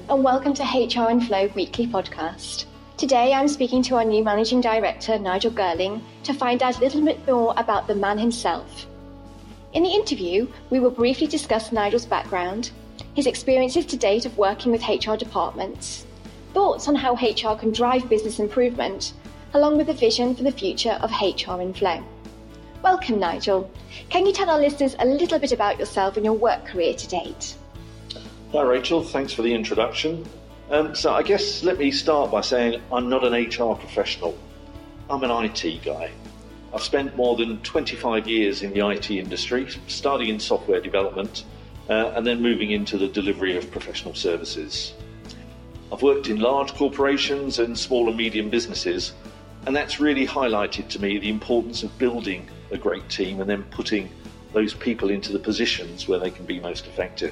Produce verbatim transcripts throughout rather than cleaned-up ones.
and welcome to H R and Flow Weekly Podcast. Today I'm speaking to our new Managing Director, Nigel Girling, to find out a little bit more about the man himself. In the interview, we will briefly discuss Nigel's background, his experiences to date of working with H R departments, thoughts on how H R can drive business improvement, along with a vision for the future of H R in Flow. Welcome, Nigel. Can you tell our listeners a little bit about yourself and your work career to date? Hi Rachel, thanks for the introduction. Um, so I guess let me start by saying I'm not an H R professional. I'm an I T guy. I've spent more than twenty-five years in the I T industry, starting in software development uh, and then moving into the delivery of professional services. I've worked in large corporations and small and medium businesses, and that's really highlighted to me the importance of building a great team and then putting those people into the positions where they can be most effective.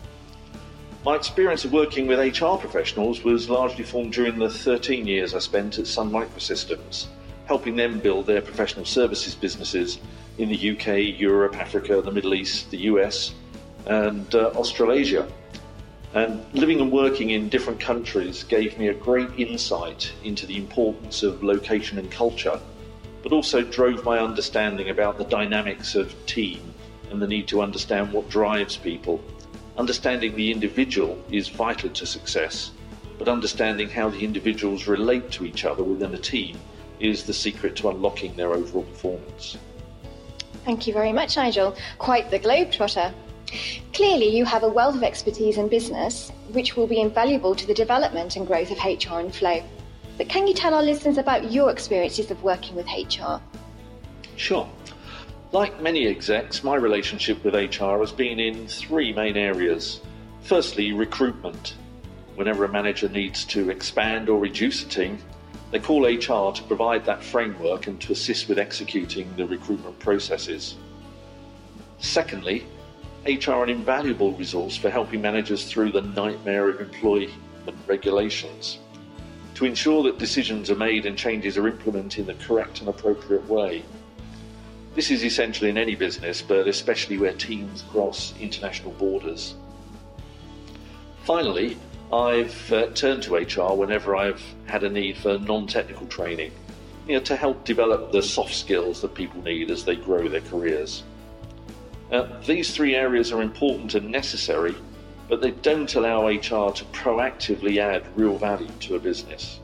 My experience of working with H R professionals was largely formed during the thirteen years I spent at Sun Microsystems, helping them build their professional services businesses in the U K, Europe, Africa, the Middle East, the U S, and uh, Australasia. And living and working in different countries gave me a great insight into the importance of location and culture, but also drove my understanding about the dynamics of team and the need to understand what drives people. Understanding the individual is vital to success, but understanding how the individuals relate to each other within a team is the secret to unlocking their overall performance. Thank you very much, Nigel. Quite the globetrotter. Clearly, you have a wealth of expertise in business, which will be invaluable to the development and growth of H R and Flow. But can you tell our listeners about your experiences of working with H R? Sure. Like many execs, my relationship with H R has been in three main areas. Firstly, recruitment. Whenever a manager needs to expand or reduce a team, they call H R to provide that framework and to assist with executing the recruitment processes. Secondly, H R are an invaluable resource for helping managers through the nightmare of employment regulations, to ensure that decisions are made and changes are implemented in the correct and appropriate way. This is essential in any business, but especially where teams cross international borders. Finally, I've uh, turned to H R whenever I've had a need for non-technical training, you know, to help develop the soft skills that people need as they grow their careers. Uh, these three areas are important and necessary, but they don't allow H R to proactively add real value to a business.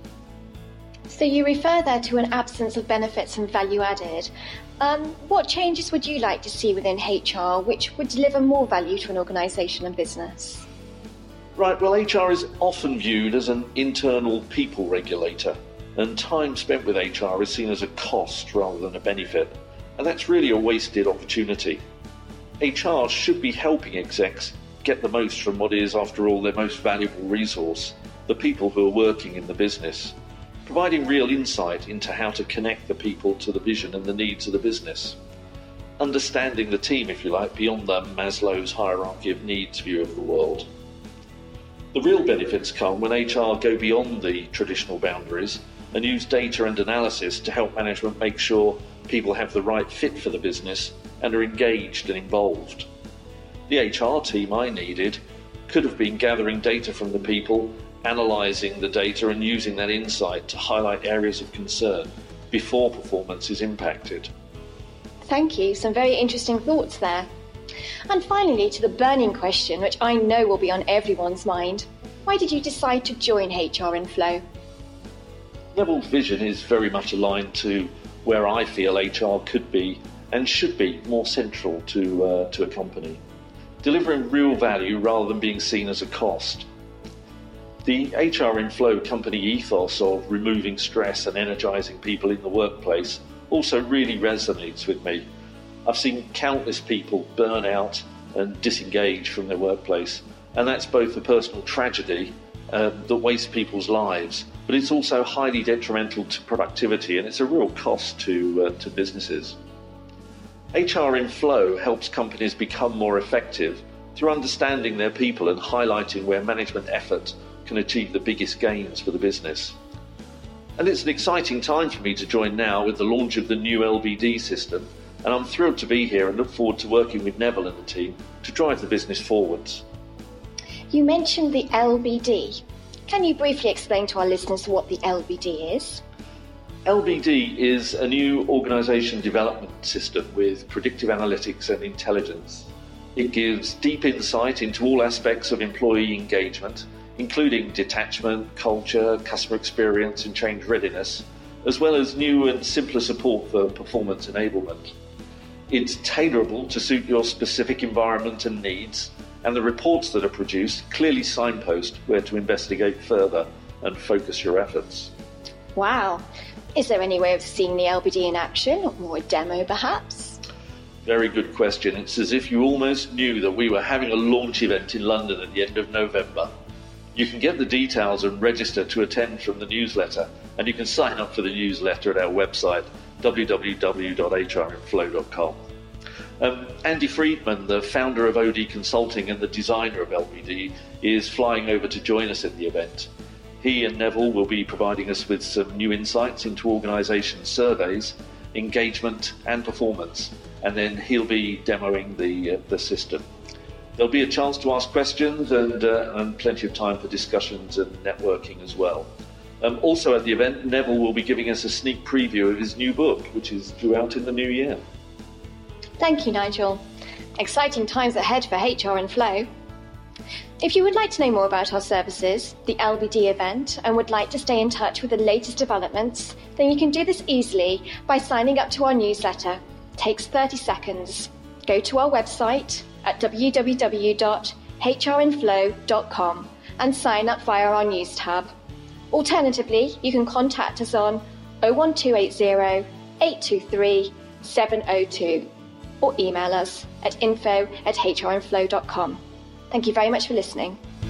So you refer there to an absence of benefits and value added. Um, what changes would you like to see within H R which would deliver more value to an organisation and business? Right, well, H R is often viewed as an internal people regulator, and time spent with H R is seen as a cost rather than a benefit, and that's really a wasted opportunity. H R should be helping execs get the most from what is, after all, their most valuable resource, the people who are working in the business, providing real insight into how to connect the people to the vision and the needs of the business, understanding the team, if you like, beyond the Maslow's hierarchy of needs view of the world. The real benefits come when H R go beyond the traditional boundaries and use data and analysis to help management make sure people have the right fit for the business and are engaged and involved. The H R team I needed could have been gathering data from the people, analysing the data and using that insight to highlight areas of concern before performance is impacted. Thank you, some very interesting thoughts there. And finally, to the burning question, which I know will be on everyone's mind. Why did you decide to join H R and Flow? Neville's vision is very much aligned to where I feel H R could be and should be more central to, uh, to a company, delivering real value rather than being seen as a cost. The H R in Flow company ethos of removing stress and energising people in the workplace also really resonates with me. I've seen countless people burn out and disengage from their workplace, and that's both a personal tragedy uh, that wastes people's lives, but it's also highly detrimental to productivity, and it's a real cost to, uh, to businesses. H R in Flow helps companies become more effective through understanding their people and highlighting where management effort can achieve the biggest gains for the business. And it's an exciting time for me to join now with the launch of the new L B D system, and I'm thrilled to be here and look forward to working with Neville and the team to drive the business forwards. You mentioned the L B D. Can you briefly explain to our listeners what the L B D is? L B D is a new organisation development system with predictive analytics and intelligence. It gives deep insight into all aspects of employee engagement, including detachment, culture, customer experience and change readiness, as well as new and simpler support for performance enablement. It's tailorable to suit your specific environment and needs, and the reports that are produced clearly signpost where to investigate further and focus your efforts. Wow. Is there any way of seeing the L B D in action, or a demo perhaps? Very good question. It's as if you almost knew that we were having a launch event in London at the end of November. You can get the details and register to attend from the newsletter, and you can sign up for the newsletter at our website, w w w dot h r in flow dot com. Um, Andy Friedman, the founder of O D Consulting and the designer of L B D, is flying over to join us at the event. He and Neville will be providing us with some new insights into organisation surveys, engagement and performance, and then he'll be demoing the, uh, the system. There'll be a chance to ask questions and, uh, and plenty of time for discussions and networking as well. Um, also at the event, Neville will be giving us a sneak preview of his new book, which is due out in the new year. Thank you, Nigel. Exciting times ahead for H R in Flow. If you would like to know more about our services, the L B D event, and would like to stay in touch with the latest developments, then you can do this easily by signing up to our newsletter. It takes thirty seconds. Go to our website at w w w dot h r in flow dot com and sign up via our news tab. Alternatively, you can contact us on oh one two eight zero, eight two three, seven oh two or email us at info at h r in flow dot com. Thank you very much for listening.